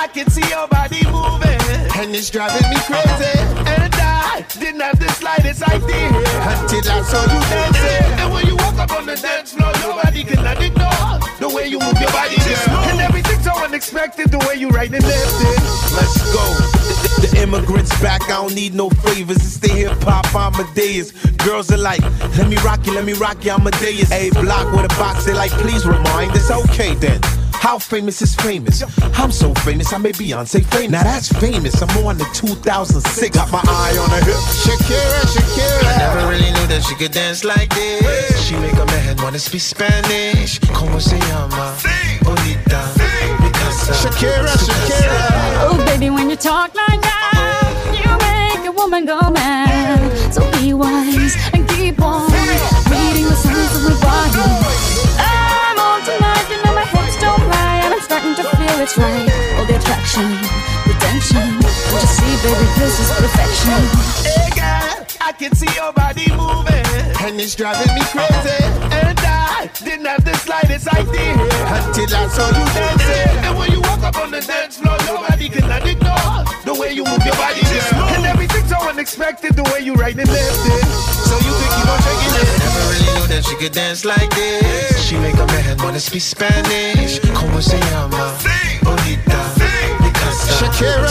I can see your body moving, and it's driving me crazy. And I didn't have the slightest idea until I saw you dancing. And when you walk up on the dance floor, nobody can ignore the way you move your body, girl. And everything's so unexpected, the way you right and left it. Let's go. The immigrants back, I don't need no favors. It's the hip-hop Amadeus. Girls are like, let me rock you, Amadeus. A block with a box, they like, please remind us. Okay then, how famous is famous? I'm so famous, I made Beyonce famous. Now that's famous, I'm on the 2006. Got my eye on her hip. Shakira. I never really knew that she could dance like this. She make a man wanna speak Spanish. Como se llama? Bonita. Shakira. Oh baby, when you talk like that, you make a woman go mad. So be wise and keep on reading the signs of my body. I'm on tonight, you know my hips don't lie, and I'm starting to feel it's right. All the attraction, the tension. Don't you see, baby, this is perfection. Hey girl, I can see your body moving, and it's driving me crazy. And I didn't have the slightest idea until I saw you dancing. And when you walk up on the dance floor, nobody can ignore the way you move your body, girl. And everything's so unexpected, the way you right and left it. So you think you gon' take it in? I never really knew that she could dance like this. She make a man wanna speak Spanish. Como se llama? Bonita. Shakira.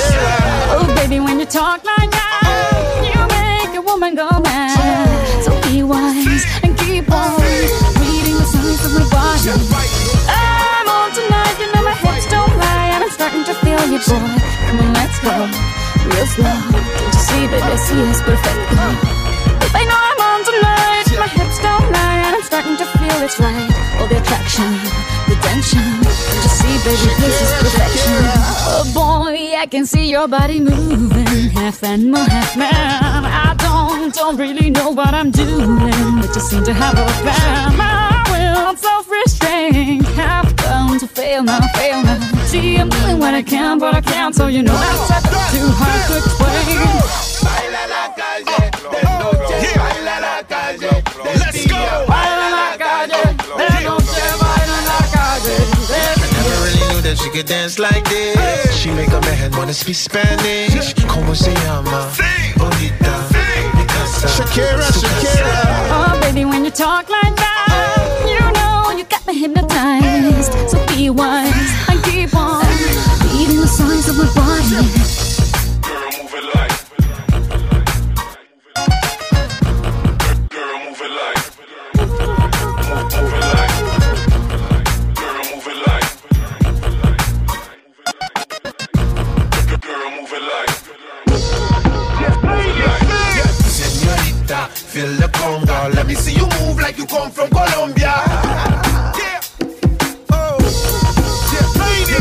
Oh baby, when you talk like that, you make a woman go mad. So be wise and keep on reading the signs of my body. I'm on tonight, you know my hips don't lie, and I'm starting to feel you, boy. Come on, let's go real slow. Can't you see, baby, see it's perfect. I know I'm on tonight, my hips don't lie, and I'm starting to feel it's right. All the attraction, the tension. Can't you see, baby, this is perfection. Oh boy, I can see your body moving, half animal, half man. I don't really know what I'm doing, but you seem to have a plan. My will, self-restraint, have come to fail now. See, I'm doing what I can, but I can't, so you know that's too hard to explain. Baila la calle, de noche, baila la calle. Let's go. Baila la calle, de noche, baila la calle. I never really knew that she could dance like this. She make a man wanna speak Spanish. Como se llama? Bonita. Shakira. Oh baby, when you talk like that, you know you got me hypnotized. So be wise and keep on reading the signs of my body. Girl, move it like. Girl, move it like. Move it like. Girl, move it like. Girl, move it like. Señorita, feel the conga. Let me see you move like you come from Colombia. Yeah. Oh. Yeah.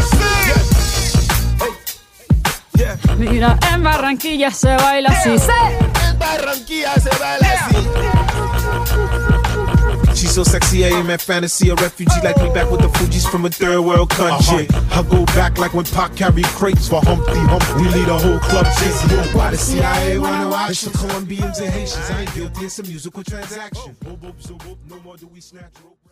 Yeah. Mira, en Barranquilla se baila así. En Barranquilla se baila así. She's so sexy, I am at fantasy. A refugee like me back with the Fugees from a third world country. I go back like when Pac carried crates for Humpty Hump. We lead a whole club dizzy. Why the CIA wanna watch? It's the Colombians and Haitians. I ain't guilty, it's a musical transaction. No more do we snatch rope.